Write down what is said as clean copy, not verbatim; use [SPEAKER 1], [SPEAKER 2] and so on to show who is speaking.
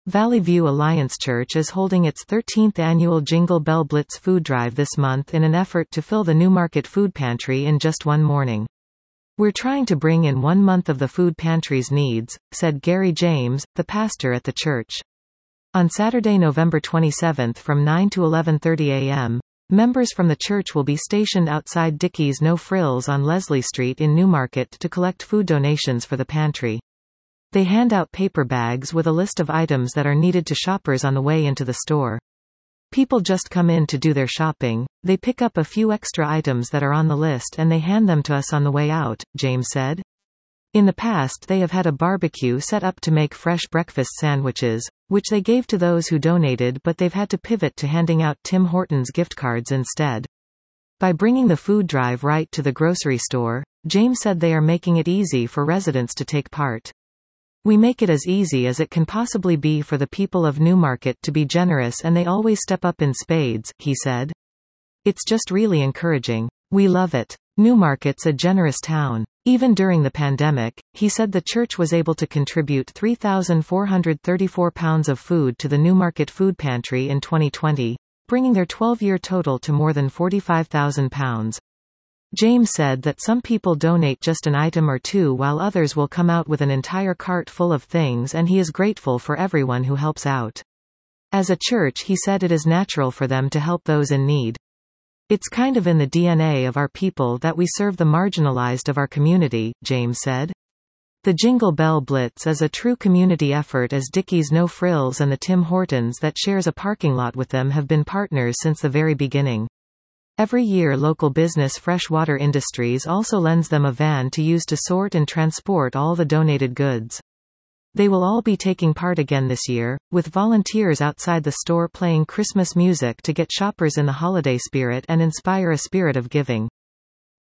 [SPEAKER 1] Valley View Alliance Church is holding its 13th annual Jingle Bell Blitz food drive this month in an effort to fill the Newmarket Food Pantry in just one morning. "We're trying to bring in 1 month of the food pantry's needs," said Gary James, the pastor at the church. On Saturday, November 27 from 9 to 11:30 a.m., members from the church will be stationed outside Dickey's No Frills on Leslie Street in Newmarket to collect food donations for the pantry. They hand out paper bags with a list of items that are needed to shoppers on the way into the store. People just come in to do their shopping, they pick up a few extra items that are on the list and they hand them to us on the way out, James said. In the past they have had a barbecue set up to make fresh breakfast sandwiches, which they gave to those who donated, but they've had to pivot to handing out Tim Hortons gift cards instead. By bringing the food drive right to the grocery store, James said they are making it easy for residents to take part. "We make it as easy as it can possibly be for the people of Newmarket to be generous, and they always step up in spades," he said. "It's just really encouraging. We love it. Newmarket's a generous town." Even during the pandemic, he said the church was able to contribute 3,434 pounds of food to the Newmarket Food Pantry in 2020, bringing their 12-year total to more than 45,000 pounds. James said that some people donate just an item or two while others will come out with an entire cart full of things, and he is grateful for everyone who helps out. As a church, he said it is natural for them to help those in need. "It's kind of in the DNA of our people that we serve the marginalized of our community," James said. The Jingle Bell Blitz is a true community effort, as Dickey's No Frills and the Tim Hortons that shares a parking lot with them have been partners since the very beginning. Every year local business Freshwater Industries also lends them a van to use to sort and transport all the donated goods. They will all be taking part again this year, with volunteers outside the store playing Christmas music to get shoppers in the holiday spirit and inspire a spirit of giving.